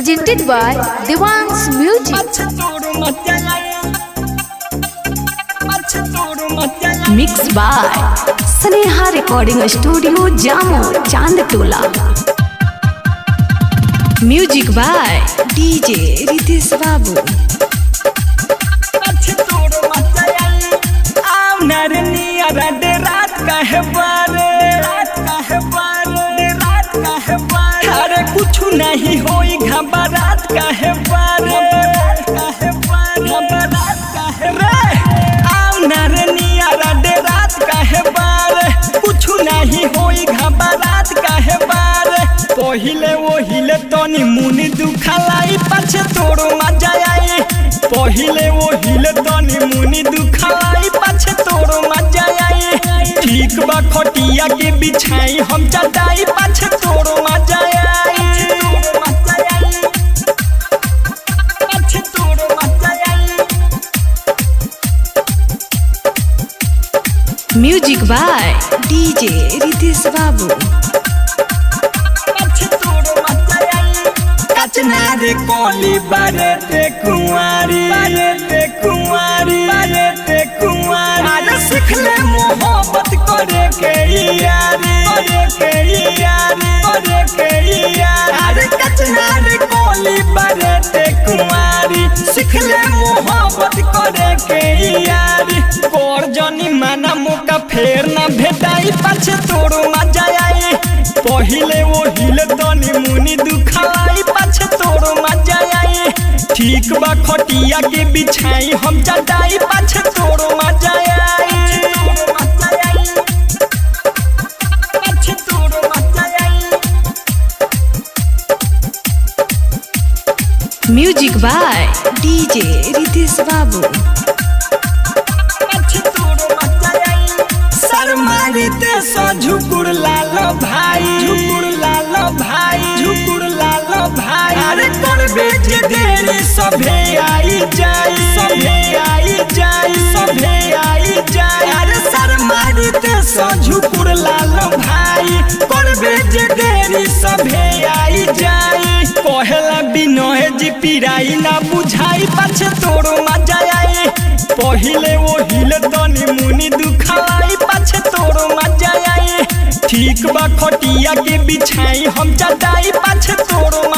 presented by Devang's Music. Mixed by Sneha Recording Studio, Jammu, Chandtola. Music by DJ Ritesh Babu. कुछ नहीं होई घबरात काहे बारे रात काहे बारे कुछ नहीं होई घबरात काहे बारे पहिले ओहिले तनी मुनि दुखलाई पाछे तोरो मजा आई पहिले ओहिले तनी मुनि दुखलाई पाछे तोरो मजा आई ठीक बा खटिया के बिछाई हम चटाई पाछे तोरो मजा आई। Music by DJ Ritesh Babu. कचनारे कोली बारे कुंवारी अरे सीख ले मोहब्बत करे के यारी अरे कचनारे कोली बारे कुंवारी सीख ले मोहब्बत करे के यारी कोर जनी माना मुका फेर ना भेटाई पाछे तोरो मजा आई पहिले ओहिले तनी मुनि दुखलाई पाछे तोरो मजा आई ठीक बा खटिया के बिछाई हम चटाई पाछे तोरो मजा आई। Music by DJ Ritesh Babu. शर्माते सो झुकुर लालो भाई अरे करबे जे देरी सभे आई जाई अरे शर्माते सो झुकुर लालो भाई करबे जे देरी सभे आई जाई कहला बिनोहे जी पिराई ना बुझाई पाछे तोरो मजा आई पहिले ओहिले तनी मुनि दुखलाई पाछे तोरो मजा आई ठीक बा खटिया के बिछाई हम चटाई पाछे तोरो